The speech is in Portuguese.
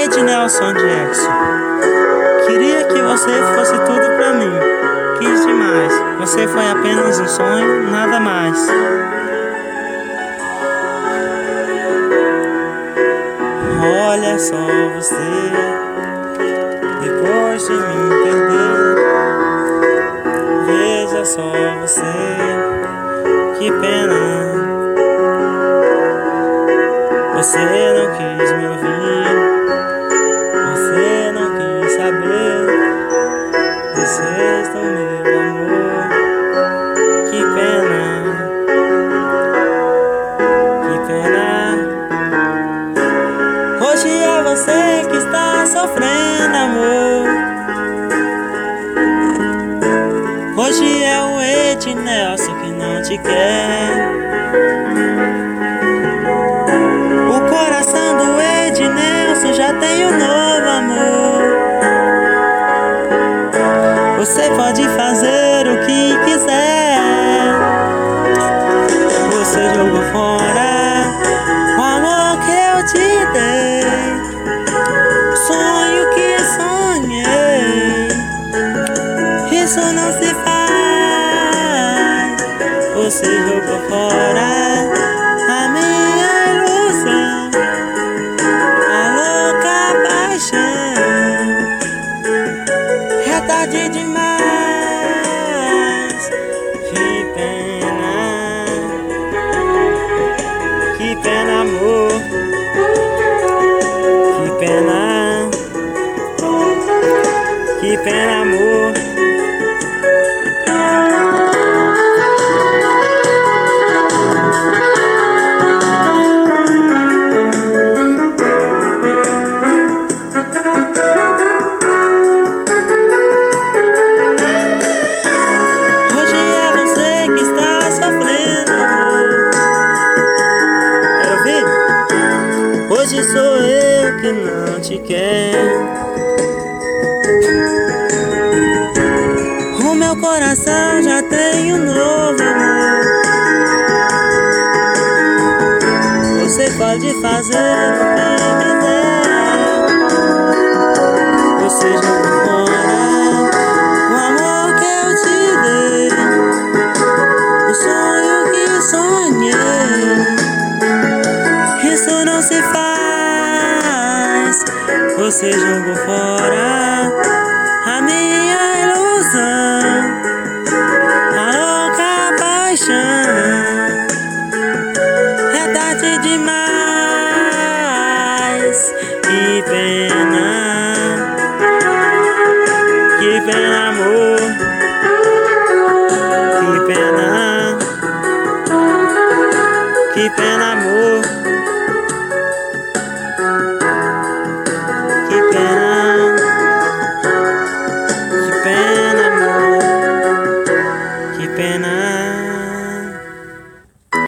Ednelson Jackson. Queria que você fosse tudo pra mim. Quis demais. Você foi apenas um sonho, nada mais. Olha só você, depois de me perder. Veja só você, que pena. Você não quis me ouvir, você não quis saber desfez do meu amor. Que pena, que pena. Hoje é você que está sofrendo, amor. Hoje é o Ednelson que não te quer. O coração do Ednelson já tem um novo amor. Você pode fazer o que quiser. Você jogou fora o amor que eu te dei, o sonho que sonhei. Isso não se faz. Você jogou fora a minha ilusão, a louca paixão. É tarde demais. Que pena, amor. Que pena, que pena, amor. Hoje sou eu que não te quero. O meu coração já tem um novo amor. Você pode fazer o que quiser. Você jogou fora o amor que eu te dei, o sonho que sonhei. Isso não se faz. Você jogou fora a minha ilusão, a louca paixão. É tarde demais. Que pena, amor. Que pena, amor.